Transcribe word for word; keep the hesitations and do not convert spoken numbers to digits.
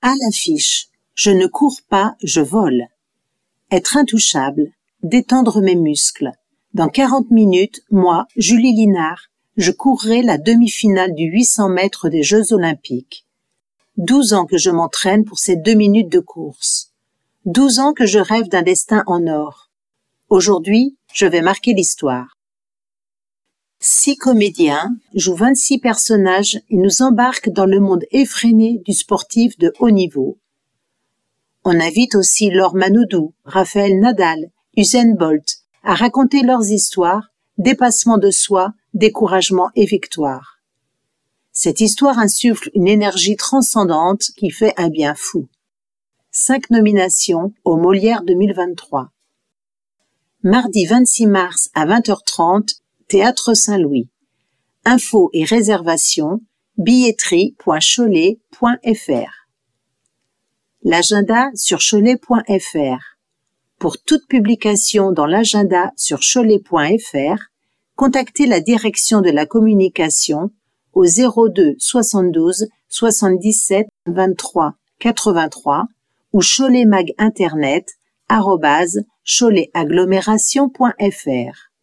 À l'affiche, je ne cours pas, je vole. Être intouchable, détendre mes muscles. Dans quarante minutes, moi, Julie Linard, je courrai la demi-finale du huit cents mètres des Jeux Olympiques. Douze ans que je m'entraîne pour ces deux minutes de course. Douze ans que je rêve d'un destin en or. Aujourd'hui, je vais marquer l'histoire. Six comédiens jouent vingt-six personnages et nous embarquent dans le monde effréné du sportif de haut niveau. On invite aussi Laure Manodou, Raphaël Nadal, Usain Bolt à raconter leurs histoires, dépassement de soi, découragement et victoire. Cette histoire insuffle une énergie transcendante qui fait un bien fou. Cinq nominations au Molière deux mille vingt-trois. Mardi vingt-six mars à vingt heures trente, Théâtre Saint-Louis. Infos et réservations, billetterie point cholet point f r. L'agenda sur cholet point f r. Pour toute publication dans l'agenda sur cholet point f r, contactez la direction de la communication au zéro deux soixante-douze soixante-dix-sept vingt-trois quatre-vingt-trois ou cholet mag internet arobase cholet agglomération point f r.